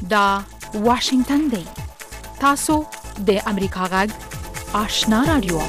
دا واشنگتن دی. تاسو د امریکا غږ آشنا رادیو.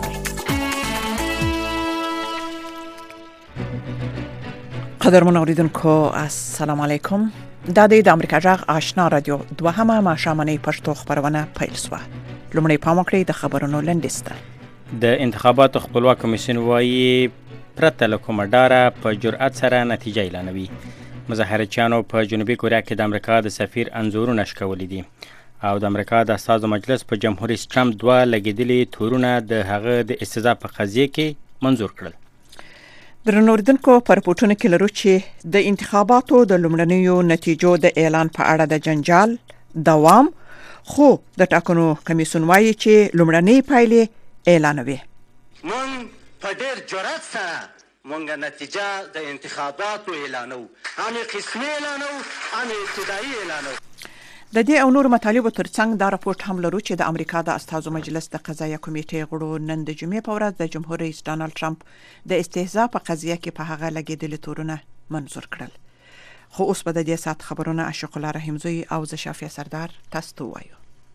قدرمن اوریدونکو السلام علیکم. دا د امریکا غږ آشنا رادیو دوهمه ماښامنۍ پښتو خبرونه پیل شوه. لومړی پام وکړئ د خبرونو لنډیسته. د انتخاباتو خپلواک کمیسیون وایي پرته له کومه ډاره په جرأت سره نتیجه اعلانوي. مظاهرچیانو په جنوبي کوریا کې د امریکا د سفیر انځورونه شکولي دي او د امریکا د استازو مجلس په جمهور رئیس ټرمپ دوه لګیدلي تورونه د هغه د استهزاء په قضیه کې منظور کړل. درنو اوریدونکو په رپورټونو کې لرو چې د انتخاباتو د لومړنیو نتیجو د اعلان په اړه د جنجال دوام، خو د ټاکنو کمیسیون وایي چې لومړنۍ پایلې اعلانوي. مونږ په ډېر جرأت سره مونږ نتیجه د انتخاباتو اعلانو، هم قسمي اعلانو، هم ابتدایي اعلانو. د دې او نور مطالبو ترڅنګ دا راپورټ هم لرو چې د امریکا د استازو مجلس د قضایه کمیټې غړو نن د جمعې په ورځ د جمهور رئیس ډانلډ ټرمپ د استهزاء په قضیه کې په هغه لګیدلي تورونه منظور کړل. خو اوس په دې سات خبرونه عاشق الله رحیمزوی او ز شافیه سردار تاسو ته وایو.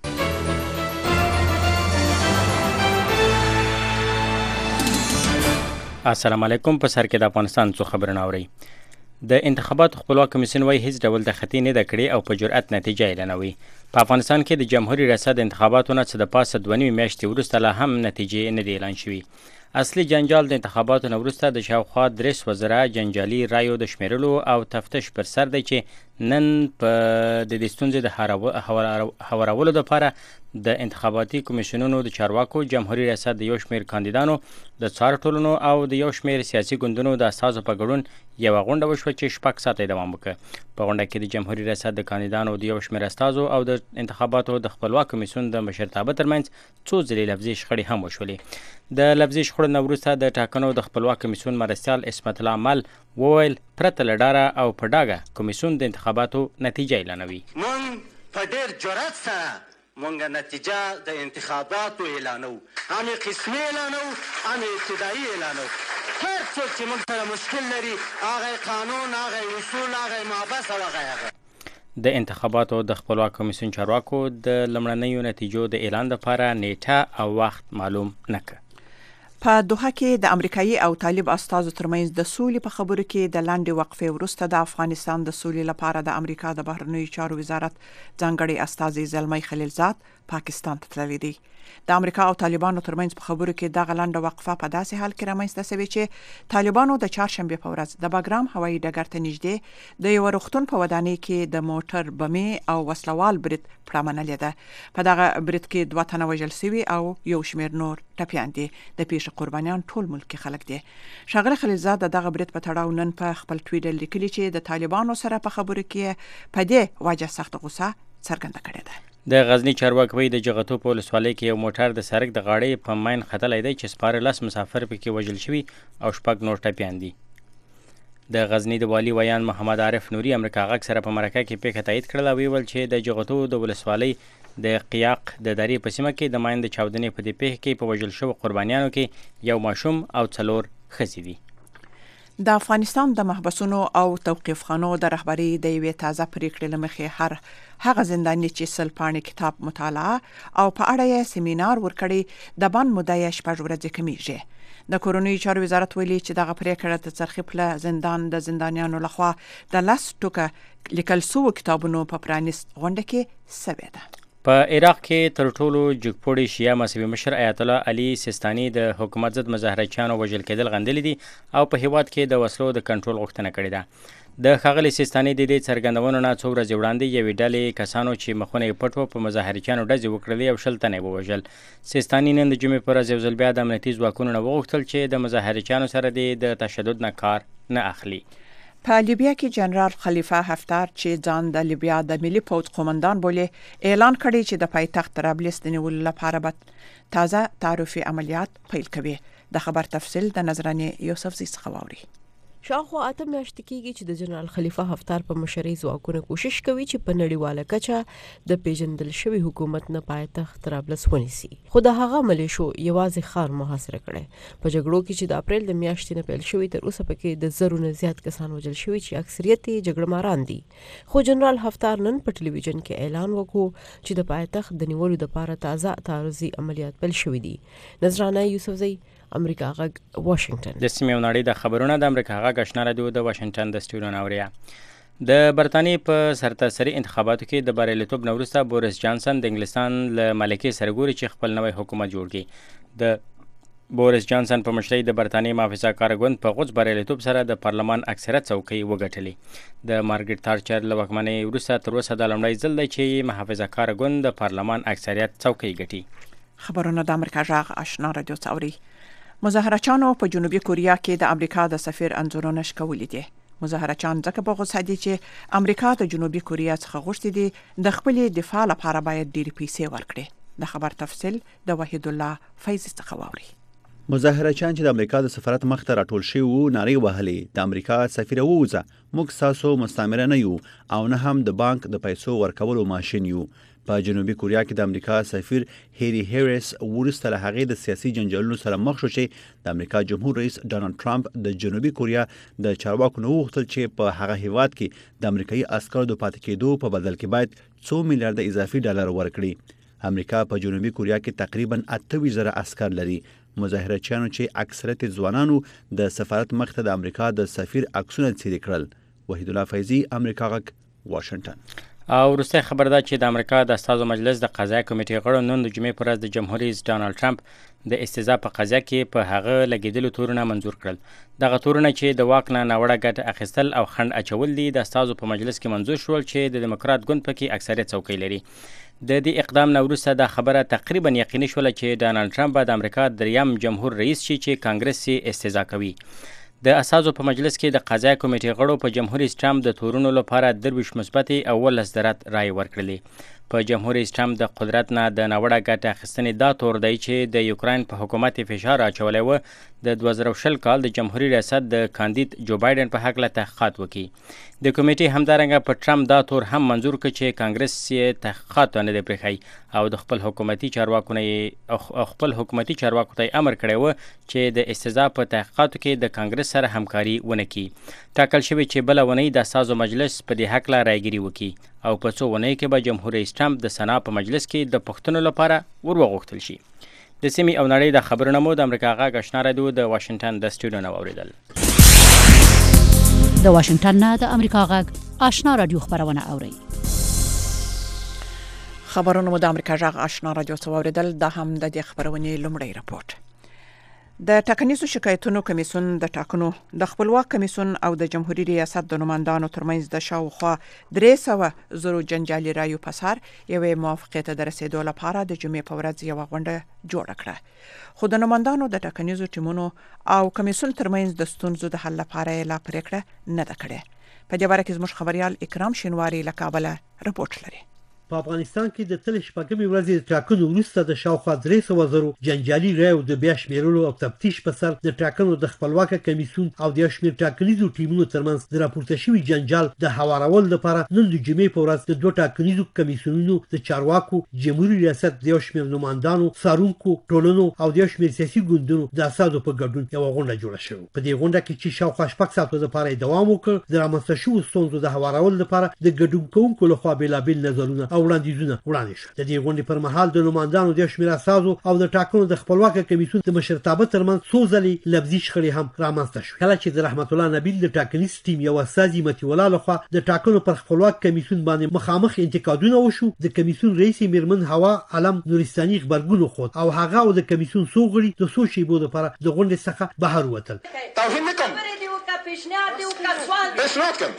السلام علیکم. په سر کې د افغانستان څو خبرونه اورئ. د انتخاباتو خپلواک کمیسیون وایي هیڅ ډول د خطي نه ده کړې او په جرأت نتیجه اعلانوي. په افغانستان کې د جمهوریت ریاست د انتخاباتو نه څه د پاسه 2.5 میاشتې وروسته لا هم نتیجې نه دي اعلان شوي. اصلي جنجال د انتخاباتو نه وروسته د شاوخوا 3 وزرا جنجالي رایو د شمیرلو او تفتیش پر سر دی چې نن په د دې ستونزې د هوارولو لپاره د انتخاباتي کمیسیونونو د چارواکو، جمهوریت ریاست د یو شمېر کاندیدانو، د څار ټولنو او د یو شمېر سیاسي ګوندونو د استازو په ګډون یوه غونډه وشوه چې 6 ساعته دوام وکړ. په غونډه کې د جمهوریت ریاست د کاندیدانو د یو شمېر استازو او د انتخاباتو د خپلواک کمیسیون د مشرتابه ترمنځ څو ځلې لفظي شخړې هم وشولې. د لفظي شخړو نه وروسته د ټاکنو د خپلواک کمیسیون مرستیال عصمت الله مل وویل پرته له ډاره او په ډاګه کمیسیون د انتخاباتو نتیجه اعلانوي. مونږ په ډېر جرأت سره مونږ نتیجه د انتخاباتو اعلانو، هم قسمي اعلانو، هم ابتدایي اعلانو. هر څوک چې مونږ سره مشکل لري هغه قانون، هغه اصول، هغه مابس او هغه د انتخاباتو د خپلواک کمیسیون چارواکو د لومړنیو نتیجو د اعلان لپاره نیټه او وخت معلوم نه کړ. په دوحه کې د امریکایي او طالب استازو ترمنځ د سولې په خبرو کې د لاندې وقفې وروسته د افغانستان د سولې لپاره د امریکا د بهرنیو چارو وزارت ځانګړی استازی زلمی خلیلزاد پاکستان ته تللی دی. د امریکا او طالبانو ترمنځ په خبرو کې دغه لنډه وقفه په داسې حال کې رامنځته شوې چې طالبانو د چهارشنبه په ورځ د باګرام هوایي ډګر ته نږدې د یو روغتون په ودانۍ کې د موټر بمې او وسلوال برید پرامنلې ده. په دغه برید کې 2 تنه وژل شوي او یو شمېر نور ټپیان دي. د پیښې قربانیان ټول ملکي خلک دي. ښاغلی خلیلزاد دغه برید په تړاو نن په خپل ټویټر لیکلي چې د طالبانو سره په خبرو کې په دې وجه سخت غوسه څرګنده کړې ده. د غزنی چارواکي د جغتو په ولسوالۍ کې یو موټر د سړک د غاړې په ماین ختلی دی چې سپاره 10 مسافر پکې وژل شوي او 6 نور ټپیان دي. د غزنی د والي ویان محمد عارف نوري امریکا غږ سره په مرکه کې پیښه تایید کړل او ویل چې د جغتو د ولسوالۍ د قیاق د درې په سیمه کې د ماین د چاودنې په دې پیښه کې په وژل شوو قربانیانو کې یو ماشوم او 4 ښځې دي. د افغانستان د محبسونو او توقیفخانو د رهبري د یوې تازه پریکړې له مخې هغه زنداني چې 100 پاڼې کتاب مطالعه او په اړه یې سیمینار ورکړي د بند موده یې 6 ورځې کمیږي. د کورنیو چارو وزارت ویلي چې دغه پریکړه د څرخي پله زندان د زندانیانو لخوا د 10 ټوکه لیکل شوو کتابونو په پرانیست غونډه کې شوې ده. په عراق کې تر ټولو جګپوړي شیعه مذهبي مشر آیت الله علي سیستاني د حکومت ضد مظاهرچیانو وژل کېدل غندلي دي او په هیواد کې د وسلو د کنټرول غوښتنه کړې ده. د ښاغلي سیستاني د دې څرګندونو نه څو ورځې وړاندې یوې ډلې کسانو چې مخونه یې پټ وو په مظاهرچیانو ډزې وکړلې او 10 تنه یې ووژل. سیستاني نن د جمعې پر ورځ یو ځل بیا د امنیتي ځواکونو نه وغوښتل چې د مظاهرچیانو سره د تشدد نه کار نه اخلي. په لیبیا کې جنرال خلیفه حفتر چې ځان د لیبیا د ملي پوځ قومندان بولي اعلان کړی چې د پایتخت طرابلس د نیولو لپاره به تازه تعرفي عملیات پیل کوي. د خبر تفصیل د نظرانه یوسفزي څخه واوري. شاوخوا 8 میاشتې کېږي چې د جنرال خلیفه حفتار په مشرۍ ځواکونه کوشش کوي چې په نړیواله کچه د پیژندل شوی حکومت نه پایتخت طرابلس ونیسي، خو د هغه ملیشو یوازې ښار محاصره کړی. په جګړو کې چې د اپریل د میاشتې نه پیل شوي تر اوسه پکې د زرو نه زیات کسان وژل شوي چې اکثریت یې جګړه ماران دي. خو جنرال حفتار نن په ټلویزیون کې اعلان وکړو چې د پایتخت د نیولو لپاره تازه تعرضي عملیات پیل شوي دي. نذرانه یوسفزئی، امریکا غږ، واشنگټن. د سیمې او نړۍ د خبرونه د امریکا غږ آشنا رادیو د واشنگټن د سټوډیو نه اوریا. د برتانیې په سرتاسري انتخاباتو کې د بریالیتوب نه وروسته بوریس جانسن د انګلستان له ملکې سره ګوري چې خپل نوی حکومت جوړ کړي. د بوریس جانسن په مشرۍ د برتانیې محافظه کار ګوند په غوڅ بریالیتوب سره د پارلمان اکثریت څوکۍ وګټلې. د مارګریټ تارچر له واکمنۍ وروسته تر اوسه دا لومړی ځل دی چې محافظه کار ګوند د پارلمان اکثریت څوکۍ ګټي. خبرونه د امریکا غږ آشنا رادیو څوري. مظاهرچیانو په جنوبي کوریا کې د امریکا د سفیر انځورونه شکولي دي. مظاهرچیان ځکه په غوسه دي چې امریکا د جنوبي کوریا څخه غوښتي دي د خپل دفاع لپاره باید ډېرې پیسې ورکړي. د خبر تفصیل د وحید الله فیض څخه واوري. مظاهرچیان چې د امریکا د سفارت مخ ته راټول شوي وو نارې وهلې د امریکا سفیر ووځه، موږ ستاسو مستعمره نه یو او نه هم د بانک د پیسو ورکولو ماشین یو. په جنوبي کوریا کې د امریکا سفیر هیری هیریس وروسته له هغې د سیاسي جنجالونو سره مخ شو چې د امریکا جمهور رئیس ډانلډ ټرمپ د جنوبي کوریا د چارواکو نه وغوښتل چې په هغه هیواد کې د امریکایي عسکرو د پاتې کېدو په بدل کې باید 2 میلیارډ اضافي ډالر ورکړي. امریکا په جنوبي کوریا کې تقریبا 28,000 عسکر لري. مظاهرچیانو چې اکثریت ځوانانو د سفارت مخ ته د امریکا د سفیر عکسونه څیرې کړل. وحید الله فیضی، امریکا غږ، واشنگټن. او وروستی خبر ده چې د امریکا د استازو مجلس د قضایه کمیټې غړو نن د جمعې په ورځ د جمهور رئیس ډانلډ ټرمپ د استهزاء په قضیه کې په هغه لګېدلو تورونه منظور کړل. دغه تورونه چې د واک نه ناوړه ګټه اخیستل او خنډ اچول دي د استازو په مجلس کې منظور شول چې د دیموکرات ګوند پکې اکثریت څوکۍ لري. د دې اقدام نه وروسته دا خبره تقریبا یقیني شوله چې ډانلډ ټرمپ به د امریکا دریم جمهور رئیس شي چې کانګرس یې استهزاء کوي. د اساسو په مجلس کې د قضایه کمیټې غړو په جمهور رئیس ټرمپ د تورونو لپاره 23 مثبتې او 19 درات رای ورکړلې. په جمهور رئیس ټرمپ د قدرت نه د ناوړه ګټه اخیستنې دا تور دی چې د یوکراین په حکومت فشار اچولی و د 2020 کال د جمهوریت ریاست د کاندید جو بایدن په هکله تحقیقات وکړي. د کمیټې همدارنګه په ټرمپ دا تور هم منظور کړ چې کانګرس یې تحقیقات نه دی پرېښی او د خپل حکومتي چارواکو ته امر کړی و چې د استهزاء په تحقیقاتو کې د کانګرس سره همکاري ونه کړي. ټاکل شوی چې بله اونۍ د استازو مجلس په دې هکله رایګیري وکړي او په څو اونۍ کې به جمهور رئیس ټرمپ د سنا په مجلس کې د پوښتنو لپاره وروغوښتل شي. د سیمې او نړۍ د خبرونه مو د امریکا غږ آشنا رادیو د واشنگټن د سټوډیو نه واوریدل. د واشنگټن نه د امریکا غږ آشنا رادیو خبرونه اوري. خبرونه مو د امریکا غږ آشنا رادیو څخه واوریدل. دا هم د دې خبرونې لومړی راپورټ. د ټاکنیزو شکایتونو کمیسیون د ټاکنو د خپلواک کمیسیون او د جمهوریت ریاست د نمائندانو ترمنځ د شاوخوا 300 زرو جنجالي رایو په سر یوې موافقې ته د رسیدو لپاره د جمعې په ورځ یوه غونډه جوړه کړه. خو د نمائندانو د ټاکنیزو ټیمونو او کمیسیون ترمنځ د ستونزو د حل لپاره لا پریکړه نه ده کړې. په دې باره کې زموږ خبريال اکرام شینواری له کابل رپورټ لري. په افغانستان کې د تل شپږمې ورځې د ټاکنو وروسته د شاوخوا 300 زرو جنجالي رایو د بیا شمیرلو او تفتیش په سر د ټاکنو د خپلواک کمیسیون او د شمیر ټاکنیزو ټیمونو ترمنځ د راپورته شوي جنجال د هوارول لپاره نن د جمعې په ورځ د دوه ټاکنیزو کمیسیونونو د چارواکو، جمهوریت ریاست د شمیر نمائندانو، څارونکو ټولنو او د شمیر سیاسي ګوندونو د اساسو په ګډون یو غونډه جوړه شوه. په دې غونډه کې چې شاوخوا 6 ساعتو لپاره دوام وکړ، د رامنځته شوو ستونزو د هوارول لپاره د ګډون کوونکو لخوا بېلابېل نظرونه او وړاندیزونه وړاندې شول. د دې غونډې پر مهال د نمائندانو د شمیر اساسو او د ټاکنو د خپلواک کمیسیون د مشرتابه ترمنځ څو ځلې لفظي شخړې هم رامنځته شوې. کله چې د رحمت الله نبیل د ټاکنیز ټیم یو استازي متي الله لخوا د ټاکنو پر خپلواک کمیسیون باندې مخامخ انتقادونه وشو، د کمیسیون رئیس میرمن هوا علم نورستاني خبرګون خود او هغه او د کمیسیون څو غړي د څو شیبو لپاره د غونډې څخه بهر وتل. توهین نکوم، پیشنهاد دی او سوال پیشنهاد کوم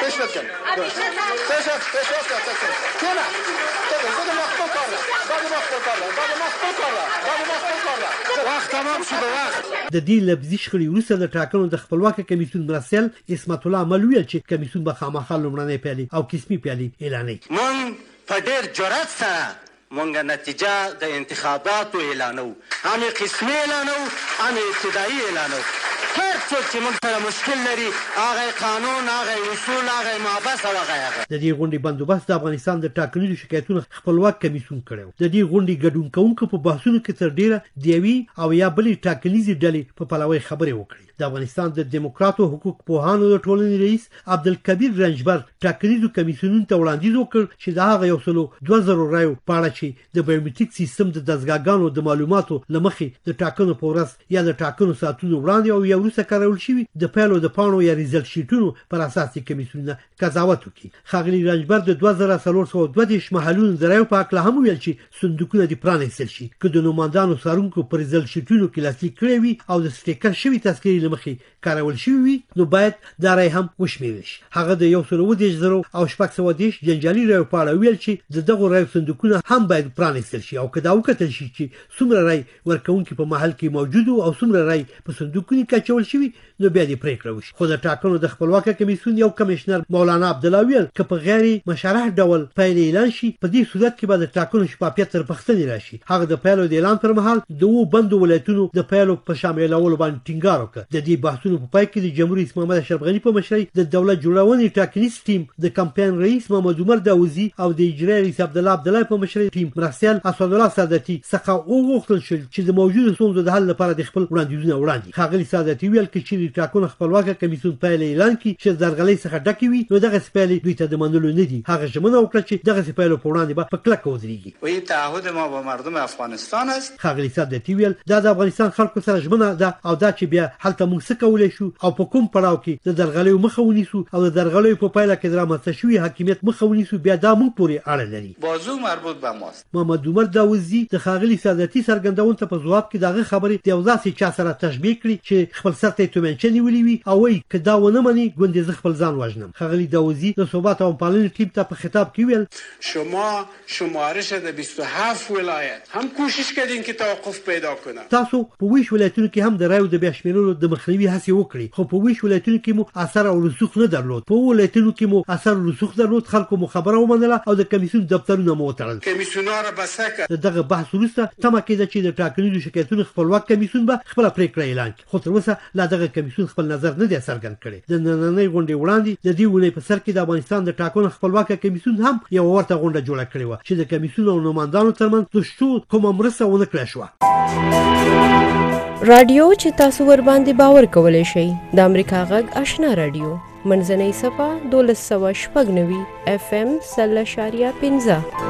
د دې لفظي شخړې وروسته د ټاکنو د خپلواک کمیسیون مرسل اسمت الله عمل ویل چې کمیسیون به خامخا لومړنۍ پیالي او قسمي پیالي اعلانوي. مونږ په ډېر جرأت سره مونږ نتیجه د انتخاباتو اعلانو، هم قسمي اعلانو هم ابتدایي اعلانو. هر څوک چې موږ سره مشکل لري هغه قانون، هغه اصول، هغه محبس او هغه د دې غونډې بندوبست د افغانستان د ټاکنیزو شکایتونو خپلواک کمیسیون کړو. د دې غونډې ګډون کوونکو په بحثونو کې تر ډیره د یوې او یا بلې ټاکنیزې ډلې په پلوي خبرې وکړې. د افغانستان د دیموکراتو حقوق پوهانو د ټولنې رئیس عبدالکبیر رنجبر ټاکنیزو کمیسیونونو ته وړاندیز وکړ چې د هغه 102,000 رایو په اړه چې د بایومټریک سیستم د دستګاهګانو د معلوماتو له مخې د ټاکنو په ورځ یا د ټاکنو ساعتونو وړاندې او یا وروسته کارول شوي د پیلو د پاڼو یا ریزلټ شیټونو پر اساس کمیسیونونه قضاوت وکړي. ښاغلي رنجبر د 2332 محلونو د رایو په اړه هم ویل چې صندوقونه دې پرانیستل شي که د نوماندانو څارونکو پر ریزلټ شیټونو کې لاسلیک کړی وي او د سټیکر شوي تذکرې له مخې کارول شوي وي نو باید دا رای هم وشمیرل شي. هغه د 130,000 او 610 جنجالي رایو په اړه ویل چې د دغو رایو صندوقونه هم باید پرانیستل شي او که دا وکتل شي چې څومره رای ورکوونکي په محل کې موجود او څومره رای په صندوقونو کې اچول شوي نو بیا دې پریکړه وشي. خو د ټاکنو د خپلواک کمیسیون یو کمشنر مولانا عبدالله ویل که په غیر مشرح ډول پیل اعلان شي په دې صورت کې به د ټاکنو شفافیت تر پوښتنې راشي. هغه د پیلو د اعلان پر مهال د وو بندو ولایتونو د پیلو په شاملولو باندې ټینګار وکړ. د دې بحثونو په پای کې د جمهور رئیس محمد اشرف غني په مشرۍ د دولت جوړونې ټاکنیز ټیم د کمپاین رئیس محمد عمر داوودزي او د اجرایي رئیس عبدالله په مشرۍ ټیم مرستیال اسدالله سادتي څخه وغوښتل شول چې د موجودو ستونزو د حل لپاره د خپل وړاندیزونه وړاندې. ښاغلي سادتي ویل چې د ټاکنو خپلواک کمیسیون پیل اعلان کړي چې درغلۍ څخه ډکې وي نو دغه سپېلې دوی ته د منلو نه دي. هغه ژمنه وکړه چې دغه سپېلې په وړاندې به په کلکه ودرېږي. و این تعهد ما با مردم افغانستان است. ښاغلي سادتي ویل دا د افغانستان خلکو سره ژمنه ده او دا چې بیا هلته موږ څه کولی شو او په کوم پړاو کې د درغلیو مخه ونیسو او د درغلیو په پایله کې د رامنځته شوي حاکمیت مخه ونیسو بیا دا موږ پورې اړه لري. موضوع مربوط به ماست. محمد عمر داوودزي د ښاغلي سادتي څرګندونې ته په ځواب کې دغه خبرې د یو داسې چا سره تشبیه کړي چې خپل سر ته تومنچه نیولې وي او وایي که دا ونه مني ګوندې زه خپل ځان وژنم. ښاغلي داوودزي د ثبات او پالنې ټیم ته په خطاب کې ویل شما شمارش د 27 ولایت هم کوشش کردین که توقف پیدا کنه. تاسو په ویش ولایتونو کې هم د رایو د بیا شمیرلو د مخنیوي هڅې وکړي خو په ویش ولایتونو کې مو اثر او رسوخ نه درلود. په ولایتونو کې مو اثر او رسوخ درلود. خلکو مو خبره ومنله او د کمیسیون دفترونه مو وتړل. کمیسیونونه را بسته کړ. دغه بحث وروسته تمه کېده چې د ټاکنیزو شکایتونو خپلواک کمیسیون به خپله پریکړه اعلان کړي خو تر اوسه لا دغه کمیسیون خپل نظر نه دی څرګند کړی. د نننۍ غونډې وړاندې د دې اونۍ په سر کې د افغانستان د ټاکنو خپلواک کمیسیون هم یو ورته غونډه جوړه کړې وه چې د کمیسیون او نوماندانو ترمنځ د شتو کومه مرسته ونه کړې شوه. رادیو چې تاسو ور باندې باور کولای شئ د امریکا غږ آشنا رادیو منځنۍ صفه 1290 FM 0.15.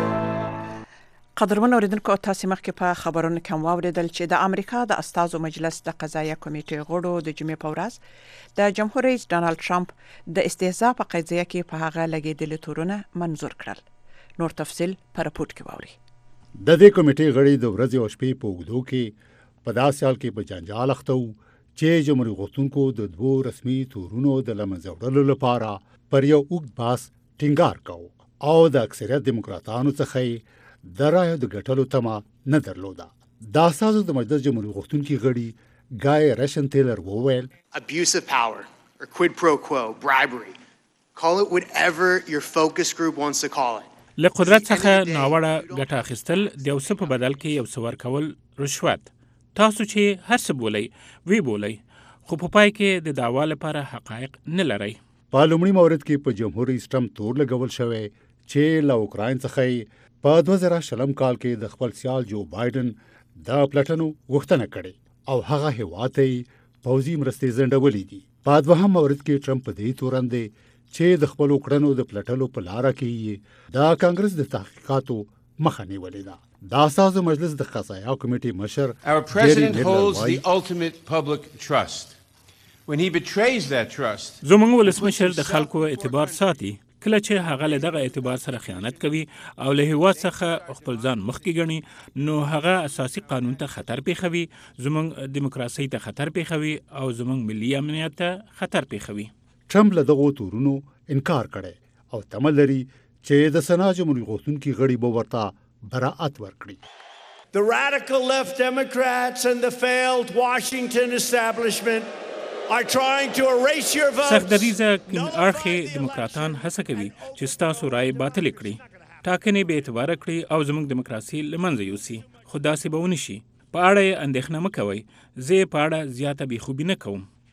قدرمن اوریدونکو تاسو مخکې په خبرونو کې واوریدل چې د امریکا د استازو مجلس د قضایه کمیټې غړو د جمعې په ورځ د جمهور رئیس ډانلډ ټرمپ د استهزاء په قضیه کې په هغه لګیدل تورونه منظور کړل. نور تفصيل په راپورټ کې واوري. د دې کمیټې غړي د ورځې او شپې په اوږدو کې په داسې حال کې په جنجال اخته وو چې جمهوریت غوښتونکو د دوو رسمي تورونو د له منځه وړلو لپاره پر یو اوږد بحث ټینګار کاوه او د اکثریت دیموکراتانو څخه د رایو د ګټلو تمه نه درلوده. د اساسو د مجلس جمهوریت غوښتونکي غړي ګای رشن ټیلر وویل abuse of power or quid pro quo, bribery. Call it whatever your focus group wants to call it. له قدرت څخه ناوړه ګټه اخیستل د یو څه په بدل کې یو څه ورکول رشوت. تاسو چې هر څه بولئ وی بولئ خو په پای کې د دعوا لپاره حقایق نه لرئ. په لومړي مورد کې په جمهور رئیس ټرمپ تور لګول شوی چې له اوکراین څخه په 2020 کال کې د خپل سیال جو بایدن د پلټنو غوښتنه کړې او هغه هیواد ته پوځي مرستې ځنډولې دي. په دوهم مورد کې ټرمپ په دې تورندې چې د خپل کړنو د پلټلو په لار کې د کانګرس د تحقیقاتو مخه نیولې ده. د اساسو مجلس د قضایه کمیټې مشر Our president holds the ultimate public trust. When he betrays that trust, زموږ ولسمشر د خلکو اعتبار ساتي. کله چې هغه له دغه اعتبار سره خیانت کوي او له هیواد څخه خپل ځان مخکې ګڼي نو هغه اساسي قانون ته خطر پیښوي، زموږ دیموکراسي ته خطر پیښوي او زموږ ملي امنیت ته خطر پیښوي. ټرمپ له دغو تورونو انکار کړي او تمه لري چې د سنا جمهوریت غوښتونکي غړي به ورته براءت ورکړي. The radical left Democrats and the failed Washington establishment are trying to erase your votes. سختدریزه کین اړخې دیموکراتان هڅه کوي چې ستاسو رای باطل کړي، ټاکنې به اعتبار کړي او زموږ دیموکراسي له منځه یوسي. خو داسې به ونه شي. په اړه یې اندېښنه مه کوئ. زه په اړه زیاته بېخوبي نه کوم.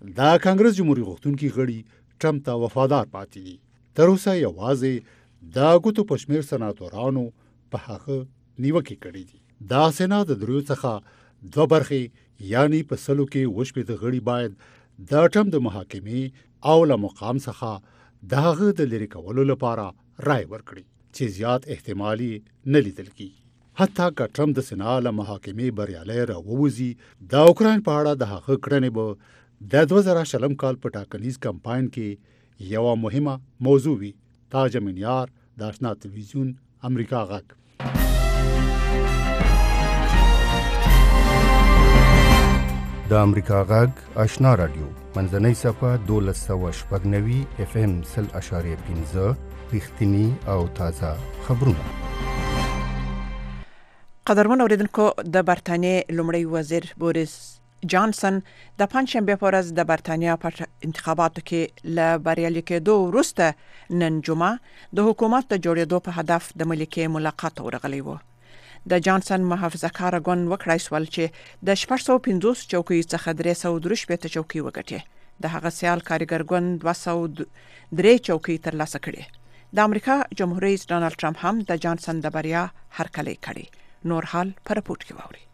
دا کانګرس جمهوریت غوښتونکي غړي ټرمپ ته وفادار پاتې دي. تر اوسه یوازې دا ګوتو پشمیر سناتورانو په هغه نیوکې کړې دي. دا سنا د دریو څخه 2 برخې یعنی په سلو کې وشپېته غړي باید د ټرمپ د محاکمې او له مقام څخه د هغه د لرې کولو لپاره رائے ورکړي چې زیات احتمالي نه لیدل کیږي. حتی که ټرمپ د سنا له محاکمې بریالی راووځي د اوکراین په اړه د هغه کړنې به د 2020 کال په ټاکنیز کمپاین کې یوه مهمه موضوع وي. تاج امینیار د آشنا تلویزیون امریکا غږ. د امریکا غږ آشنا رادیو منځنۍ صفحه 1290 FM 0.5 رښتینی او تازه خبرونه. قدرمن اوریدونکو، د برتانیې لومړی وزیر بوریس جانسن د پنځشنبه په ورځ د برتانیا په انتخاباتو کې له بریالي کېدو وروسته نن جمعه د حکومت د جوړېدو په هدف د ملکې ملاقات ورغلی و. د جانسن محافظه‌کار ګوند وکړای سول چې د 650 چوکۍ څخه 313 چوکۍ وګټي. د هغه سیال کارګر ګوند 203 چوکۍ ترلاسه کړي. د امریکا جمهور رئیس ډانلډ ټرمپ هم د جانسن د بریا هرکلی کړي. نور حال پر رپورټ کې واوري.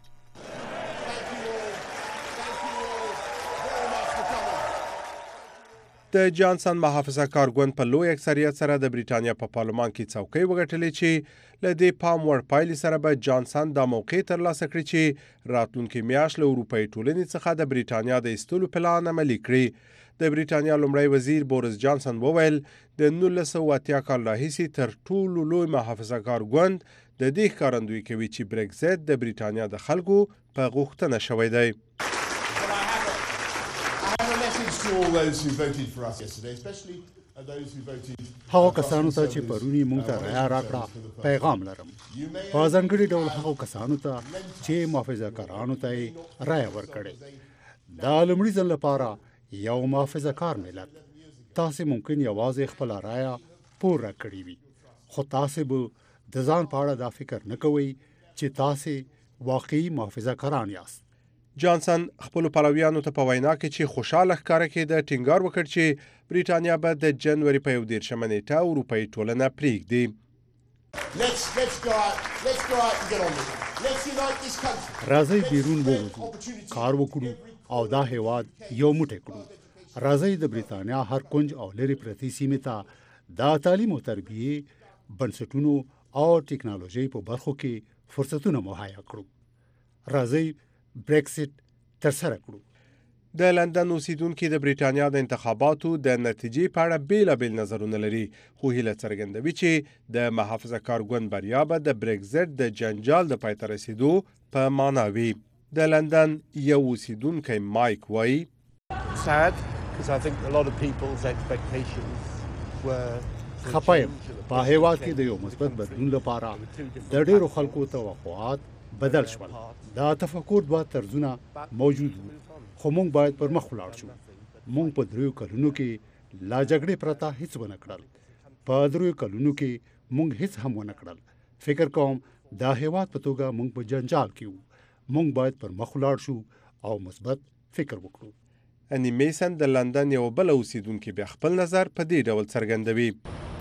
د جانسن محافظه کار ګوند په لوی اکثریت سره د بریټانیا په پارلمان کې څوکۍ وګټلې چې له دې پام وړ پایلې سره به جانسن د موقع ترلاسه کړي چې راتلونکي میاشت له اروپایي ټولنې څخه د بریټانیا د ایستلو پلان عملي کړي. د بریټانیا لومړی وزیر بوریس جانسن وویل د 1980 کال راهیسې تر ټولو لوی محافظه کار ګوند د دې ښکارندویي کوي چې برېکزیټ د بریټانیا د خلکو په غوښتنه شوی دی. هغه کسانو ته چې پرونی مونږ ته رایه راکړه پیغام لرم. په ځانګړي ډول هغه کسانو ته چې محافظه کارانو ته رایه ورکړي. دا لومړي ځل لپاره یو محافظه کار ملت. تاسو ممکن یوازې خپل رایه پوره کړی وي، خو تاسو به د ځان په اړه دا فکر نه کوئ چې تاسو واقعي محافظه کاران یاست. جانسن خپل پلویانو ته په وینا کې چې خوشاله ښکاره کېده ټینګار وکړ چې بریټانیا به د جنوري په 11 نیټه اروپایي ټولنه پرېږدي. راځئ بیرون ووځو، کار وکړو او دا هیواد یو موټی کړو. راځئ د بریټانیا هر کنج او لرې پرتې سیمې ته د تعلیم او تربیې بنسټونو او ټیکنالوژي په برخو کې فرصتونه مهیا کړو. راځئ برېکسټ ترسره کړو. د لندن اوسیدونکو د بریټانیا د انتخاباتو د نتیجې په اړه بیلابیل نظرونه لري، خو هیله څرګندوي چې د محافظه کار ګوند بریا به د برېکزیټ د جنجال د پای ته رسیدو په معنا وي. د لندن یو اوسیدونکی مایک وایي خپایم په هیواد کې د یو مثبت بدلون لپاره د ډېرو خلکو توقعات بدل شول. دا تفکر دوه طرزونه موجود وو، خو موږ باید پر مخ ولاړ شو. موږ په 3 کلونو کې لا جګړې پرته هیڅ ونه کړل. په 3 کلونو کې موږ هیڅ هم ونه کړل. فکر کوم دا هیواد په توګه موږ په جنجال کې وو. موږ باید پر مخ ولاړ شو او مثبت فکر وکړو. اني میسن د لندن یو بل اوسیدونکو بیا خپل نظر په دې ډول څرګندوي.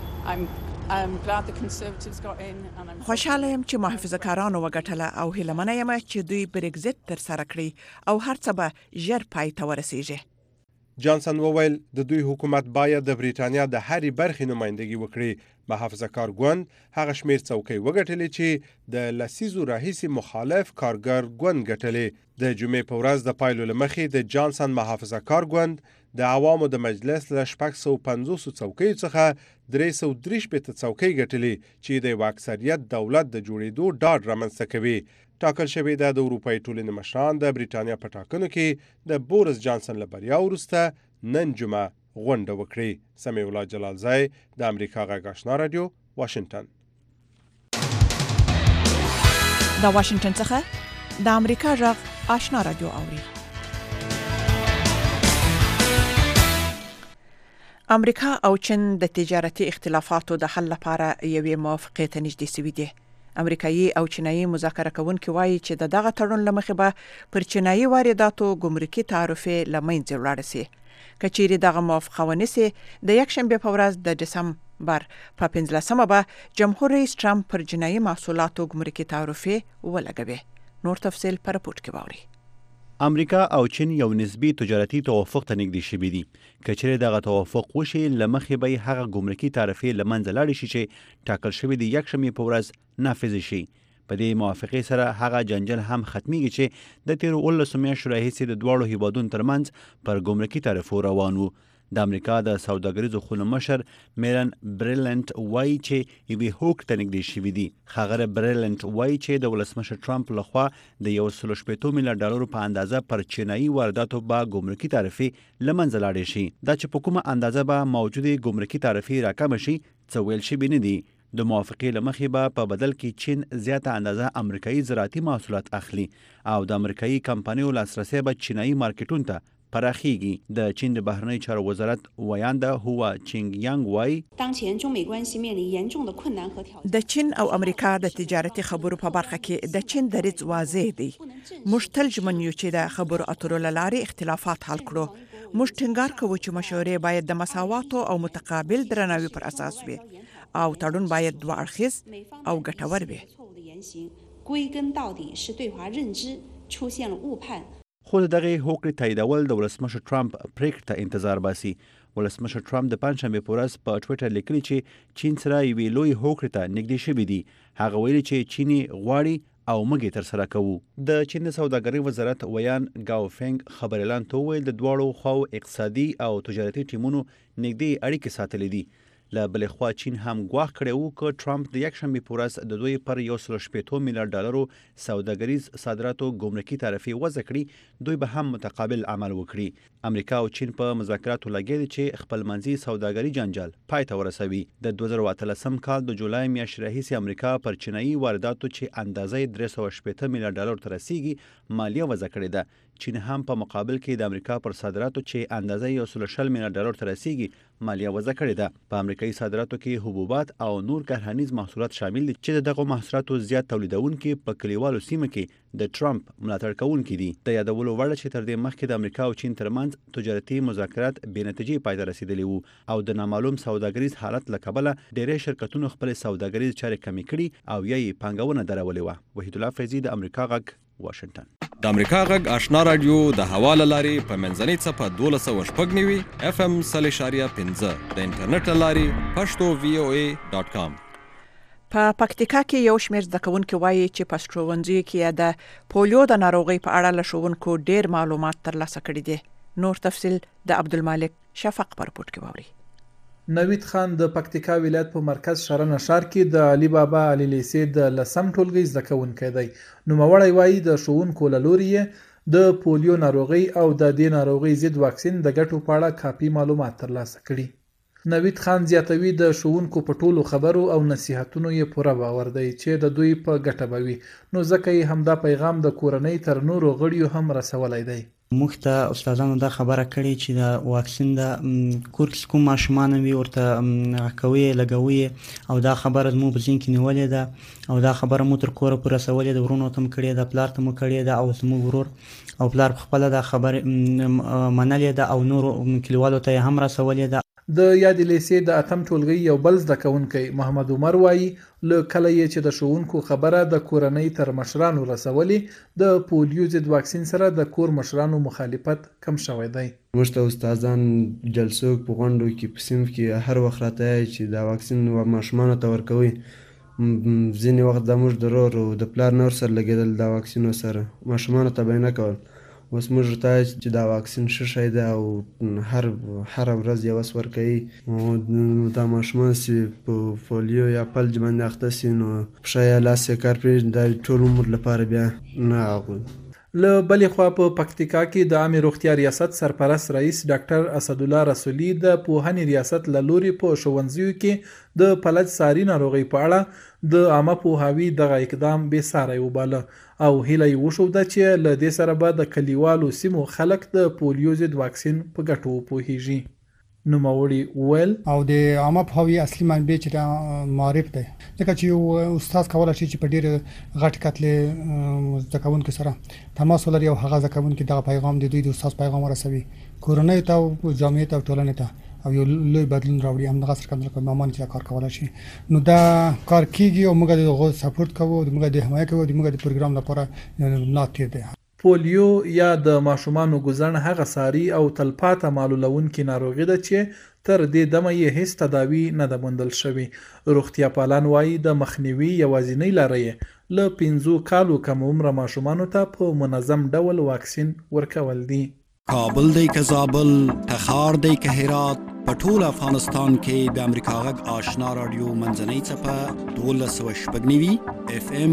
خوشاله یم چې محافظه کارانو وګټله او هیله یم چې دوی برېکزیټ ترسره کړي او هر څه به ژر پای ته ورسیږي. جانسن وویل د دوی حکومت باید د بریټانیا د هرې برخې نمایندګي وکړي. محافظه کار ګوند هغه شمیر څوکۍ وګټلې چې د لسیزو راهیسې مخالف کارګر ګوند ګټلې. د جمعې په ورځ د پایلو له مخې د جانسن محافظه کار ګوند د عوامو د مجلس له 650 څوکۍ څخه 313 څوکۍ ګټلې چې د یو اکثریت دولت د جوړېدو ډاډ رامنځته کوي. ټاکل شوې ده د اروپایي ټولنې مشران د بریټانیا په ټاکنو کې د بوریس جانسن له بریا وروسته نن جمعه غونډه وکړي. سمیع الله جلالزی د امریکا غږ آشنا رادیو، واشنگټن. د واشنگټن څخه د امریکا غږ آشنا رادیو اوري. امریکا او چین د تجارتي اختلافاتو د حل لپاره یوې موافقې ته نږدې شوي دي. امریکایي او چینایي مذاکره کوونکي وایي چې دغه تړون لمخې به پر چینایي وارداتو ګمرکي تعرفې لمنځه ولاړ شي. کچېری دغه موافقه ونیسي د یکشنبه په ورځ د دسمبر په 15مه به جمهور رئیس ټرمپ پر چینایي محصولاتو ګمرکي تعرفې ولګوي. نور تفصیل پر راپورټ کې واوري. امریکا او چین یو نسبی تجارتي توافق ته نږدې شوي دي. کچېرې دغه توافق وشي لمخې به هغه ګمرکي تعرفې لمنځه لاړې شي چې ټاکل شوی د یکشنبې په ورځ نافذ شي. په دې موافقې سره هغه جنجال هم ختمیږي چې د تیرو 19 میاشتو راهیسې د دواړو هیوادونو ترمنځ پر ګمرکي تعرفو روان وو. د امریکا د سوداګریزو خونو مشر میرن بریلنټ وایي چې یوې هوکړې ته نږدې شوي دي. ښاغلی بریلنټ وایي چې د ولسمشر ټرمپ لخوا د 160 میلیارډ ډالرو په اندازه پر چینایي وارداتو به ګمرکي تعرفې له منځه لاړې شي. دا چې په کومه اندازه به موجودې ګمرکي تعرفې راکمه شي څه ویل شوي نه دي. د موافقې له مخې به په بدل کې چین زیاته اندازه امریکایي زراعتي محصولات اخلي او د امریکایي کمپنیو لاسرسی به چینایي مارکیټونو ته پراخیږي. د چین د بهرنی چارو وزارت ویانده هوا چینګ یانګ وایي د چین او امریکا د تجارتي خبرو په برخه کې د چین دریځ واضح دی. موږ تل ژمن یو چې د خبرو اترو له لارې اختلافات حل کړو. موږ ټینګار کوو چې مشورې باید د مساواتو او متقابل درناوي پر اساس وي او تړون باید دوه اړخیز او ګټور وي. خو دغه هوکړې تاییدول د ولسمشر ټرمپ پریکړې ته انتظار باسي. ولسمشر ټرمپ د پنځشنبې په ورځ په ټویټر لیکلي چې چین سره یوې لوی هوکړې ته نږدې شوي دي. هغه ویلي چې چین غواړي او موږ ترسره کوو. د چین د سوداګرۍ وزارت ویان ګاوفنګ خبريالان ته وویل د دواړو خواو اقتصادي او تجارتي ټیمونو نږدې اړیکې ساتلې دي. له بلې خوا چین هم ګواښ کړی و که ټرمپ د یکشنبې په ورځ د دوی پر 160 میلیارډ ډالرو سوداګریز صادراتو ګمرکي تعرفې وضع کړي دوی به هم متقابل عمل وکړي. امریکا او چین په مذاکراتو لګیا دي چې خپلمنځي سوداګري جنجال پای ته ورسوي. د 2013 کال د جولای میاشتې راهیسې امریکا پر چینایي وارداتو چې اندازه 380 میلیارډ ډالر ته رسیږي مالیه وضع کړې ده. چین هم په مقابل کې د امریکا پر صادراتو چې اندازه 160 میلیارډ ډالر ته رسیږي مالیه وضع کړې ده. په امریکایي صادراتو کې حبوبات او نور کرهنیز محصولات شامل دي چې دغه محصولاتو زیات تولیدونکي په کلیوالو سیمه کې د ټرمپ ملاتړ کوونکي دي. د یادولو وړ چې تر دې مخکې د امریکا او چین ترمنځ تجارتي مذاکرات بې نتیجې پای ته رسیدلي وو او د نامعلوم سوداګریز حالت له کبله ډېری شرکتونو خپل سوداګریز چارې کمې کړي او یا یې پانګونه درولې وه. وحید الله فیضي د امریکا غږ واشنگټن. د امریکا غږ آشنا رادیو د حواله لارې په منځنۍ څپه 1290 FM 3.15 د انټرنیټ لارې pashto.voa.com. په پکتیکا کې یو شمېر زده کوونکي وایي چې په ښوونځیو کې د پولیو د ناروغۍ په اړه له ښوونکو ډېر معلومات ترلاسه کړي دي. نور تفصیل د عبدالمالک شفق په راپورټ کې واوري. نوید خان د پکتیکا ولایت په مرکز شرنه ښار کې د علي بابا علي لیسې د لسم ټولګي زده کوونکی دی. نوموړی وایي د ښوونکو له لوري د پولیو ناروغۍ او د دې ناروغۍ ضد واکسین د ګټو په اړه کافي معلومات ترلاسه کړي. نوید خان زیاتوي د ښوونکو په ټولو خبرو او نصیحتونو یې پوره باور دی چې د دوی په ګټه به وي، نو ځکه یې همدا پیغام د کورنۍ تر نورو غړیو هم رسولی دی. موږ ته استادانو دا خبره کړې چې د واکسین د کور کې کوم ماشومان وي ورته کوي لګوي او دا خبره مو په ځین کې نیولې ده او دا خبره مو تر کوره پورې رسولې ده، ورونو ته مو کړې ده، پلار ته مو کړې ده او زموږ ورور او پلار خپل دا خبره منلې ده او نور کلیوالو ته هم رسولې ده. د یاد لیسې د اتم ټولګي یو بل زده کوونکی محمد عمر وایي له کله یې چې د ښوونکو خبره د کورنۍ تر مشرانو رسولې د پولیو ضد واکسین سره د کور مشرانو مخالفت کم شوی دی. موږ ته استادان جلسو په غونډو کې په صنف کې هر وخت راته چې دا واکسین ماشومانو ته ورکوي. ځینې وخت د موږ د ورور او د پلار نور سره لګېدل د واکسینو سره ماشومانو ته به یې نه کول. اوس موږ ته چې دا واکسین ښه شی دی او هره ورځ یو څه ورکوي. دا ماشومان چې په پولیو یا فلج باندې اخته سي نو پښه یا لاس یې کار پرېږدي دا ټول عمر لپاره بیا نه اغوي. له بلې خوا په پکتیکا کې د عامې روغتیا ریاست سرپرست رئیس ډاکټر اسدالله رسولي د پوهنې ریاست له لوري په ښوونځیو کې د فلج ساري ناروغۍ په اړه د عامه پوهاوي دغه اقدام بې ساری وباله او هیله یې وښوده چې له دې سره به د کلیوالو سیمو خلک د پولیو ضد واکسین په ګټو وپوهیږي. نوموړي وویل او د عامه پوهاوي اصلي منبع چې معرف دی ځکه چې یو استاد کولای شي چې په ډېر غټ کتلې زده کوونکو سره تماس ولري او هغه زده کوونکي دغه پیغام د دوی د استاد پیغام ورسوي کورنۍ ته او جامعه ته او ټولنې ته او یو لوی بدلون راوړي هم دغه څرګندونه کوي مامان چې کار کولای شي نو دا کار کیږي او موږ دغه سپورټ کوو موږ د حمایت کوو موږ د پروګرام لپاره ناتیر دی پولیو یا د ماشومانو ګوزن هغه ساري او تلپاته معلولونکې ناروغي ده چې تر دې دمه یې هیڅ تداوی نه ده موندل شوې. روغتیا پالان وایي د مخنیوي یوازینۍ لاره یې له 5 کالو کم عمره ماشومانو ته په منظم ډول واکسین ورکول دي. کابل دی که زابل، تخار دی که هرات، په ټول افغانستان کې د امریکا غږ آشنا رادیو منځنۍ څپه 1290 FM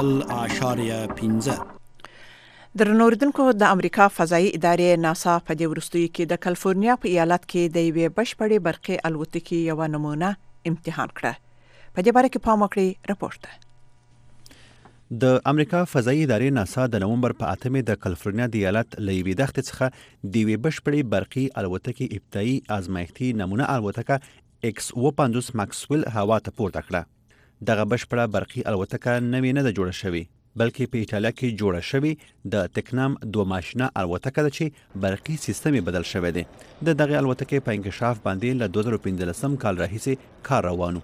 0.15. درنوردونکو د امریکا فضایي ادارې ناسا په دې وروستیو کې د کالیفورنیا په ایالت کې د یوې بشپړې برقي الوتکې یو نمونه امتحان کړه. په دې باره کې پام وکړئ راپورټ. د امریکا فضایي ادارې ناسا د نومبر په 8 د کالیفورنیا د ایالت له یوې دښتې څخه د یوې بشپړې برقي الوتکې ابتدایي ازمایښتي نمونه الوتکه X-52 ماکسویل هوا ته پورته کړه. دغه بشپړه برقي الوتکه نوې نه ده جوړه شوې بلکې په ایټالیا کې جوړه شوې د تکنام 2 ماشینه الوتکه ده چې برقي سیستم یې بدل شوی دی. د دغه الوتکې په انکشاف باندې له 2015 کال راهیسې کار روانو.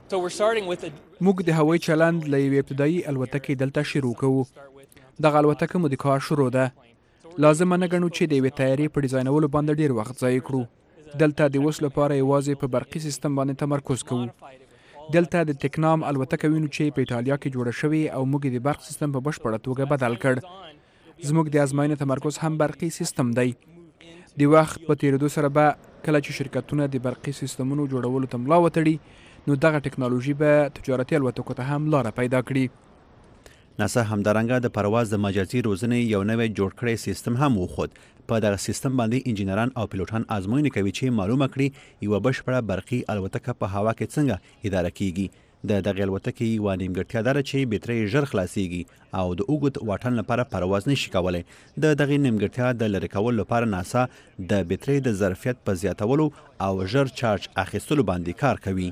موږ د هوایي چلند له یوې ابتدایي الوتکې دلته شروع کوو. دغه الوتکه مو د کار شروع ده. لازمه نه ګڼو چې د یوې طیارې په ډیزاینولو باندې ډیر وخت ضایع کړو. دلته د اوس لپاره یوازې په برقي سیستم باندې تمرکز کوو. دلته د تکنام الوتکه وینو چې په ایټالیا کې جوړه شوې او موږ د برق سیستم په بشپړه توګه بدل کړ. زموږ د ازموینې تمرکز هم برقي سیستم دی. د وخت په تیریدو سره به کله چې شرکتونه د برقي سیستمونو جوړولو ته ملا وتړي نو دغه ټکنالوژي به تجارتي الوتکو ته هم لاره پیدا کړي. ناسا همدارنګه د پرواز د مجازي روزنې یو نوی جوړ کړی سیستم هم وخود. په دغه سیستم باندې انجینران او پیلوټان ازموینې کوي چې معلومه کړي یوه بشپړه برقي الوتکه په هوا کې څنګه اداره کیږي. د دغې الوتکې یوه نیمګړتیا دا ده چې بیټرۍ ژر خلاصیږي او د اوږد واټن لپاره پرواز نشي کولی. د دغې نیمګړتیا د لرې کولو لپاره ناسا د بیټرۍ د ظرفیت په زیاتولو او ژر چارج اخیستلو باندې کار کوي.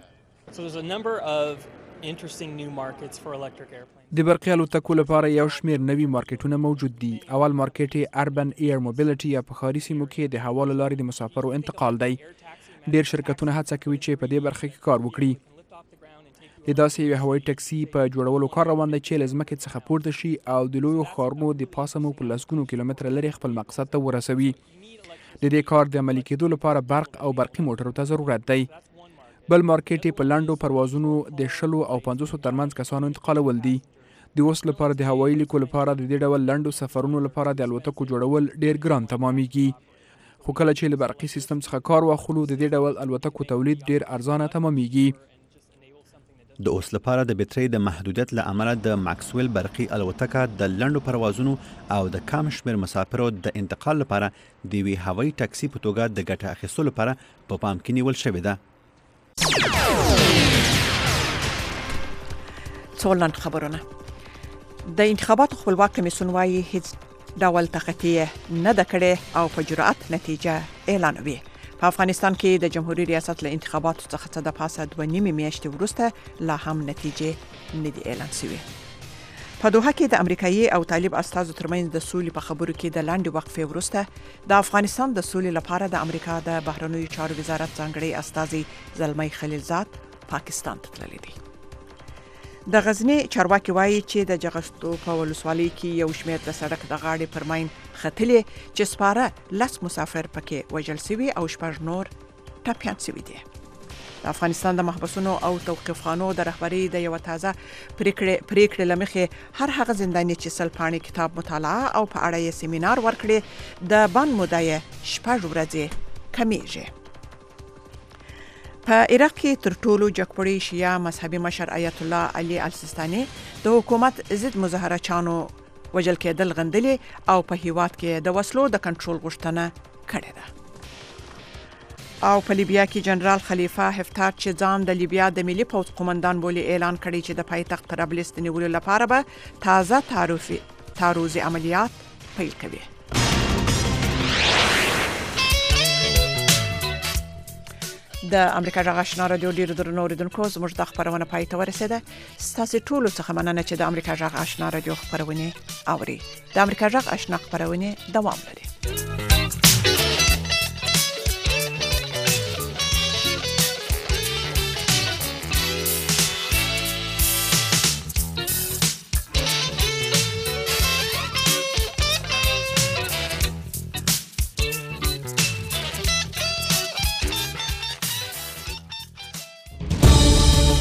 د برقي الوتکو لپاره یو شمیر نوي مارکیټونه موجود دي. اول مارکیټ یې اربن ایر موبیلیټي یا په ښاري سیمو کې د هوا له لارې د مسافرو انتقال دی. ډیر شرکتونه هڅه کوي چې په دې برخه کې کار وکړي. د داسې یوې هوایي ټکسي په جوړولو کار روان دی چې له ځمکې څخه پورته شي او د لویو ښارونو د پاسه مو په لسګونو کیلومتره لرې خپل مقصد ته ورسوي. د دې کار د عملي کېدو لپاره برق او برقي موټرو ته ضرورت دی. بل مارکیټ په لنډو پروازونو د 20 او 500 ترمنځ کسانو انتقالول دي. د اوس لپاره د هوایي لیکو لپاره د دې ډول لنډو سفرونو لپاره د الوتکو جوړول ډیر ګران تمامېږي. خو کله چې له برقي سیستم څخه کار واخلو د دې ډول الوتکو تولید ډیر ارزانه تمامېږي. د اوس لپاره د بیټرۍ د محدودیت له امله د ماکسویل برقي الوتکه د لنډو پروازونو او د کم شمیر مسافرو د انتقال لپاره د یوې هوایي ټکسي په توګه د ګټه اخیستلو لپاره په پام کې نیول شوې ده. څولند خبرونه. د انتخاباتو خپلواک کمیسیون وايي هیڅ ډول تخطیه نه ده کړې او په جرأت نتیجه اعلانوي. په افغانستان کې د جمهوریت ریاست له انتخاباتو څخه څه د پاسه 2.5 میاشتې وروسته لا هم نتیجې نه دي اعلان شوې. په دوحه کې د امریکایي او طالب استازو ترمنځ د سولې په خبرو کې د لاندې وقفې وروسته د افغانستان د سولې لپاره د امریکا د بهرنیو چارو وزارت ځانګړی استازي زلمی خلیلزاد پاکستان ته تللی دی. د غزنی چارواکي وایي چې د جغستو په ولسوالۍ کې یو شمېر د سړک د غاړې پر ماین ختلې چې سپاره 10 مسافر پکې وژل شوي او 6 نور ټپیان شوي دي. د افغانستان د محبسونو او توقیفخانو د رهبرۍ د یو تازه پریکړې لمخې هر هغه زنداني چې 100 پاڼې کتاب مطالعه او په اړه یې سیمینار ورکړي د بند موده 6 ورځې کمیږي. په عراق کې تر ټولو جګپړی شیعه مذهبي مشر آیت الله علي السیستاني د حکومت ضد مظاهره چانو وژل کېدل غندلې او په هیواد کې د وسلو د کنټرول غوښتنه کړې ده. او په لیبیا کې جنرال خلیفه حفتر چې ځان د لیبیا د ملي پوځ قومندان بولی اعلان کړی چې د پایتخت طرابلس د نیولو لپاره به تازه تعرضي عملیات پیل کوي. د امریکا جغ آشنا رادیو ډیر درنو اوریدونکو زموږ د خبرونه پای ته ورسیده. ستاسو ټول څخه مننه چې د امریکا جغ آشنا رادیو خبرونه اوري. د امریکا جغ آشنا خبرونه دوام لري.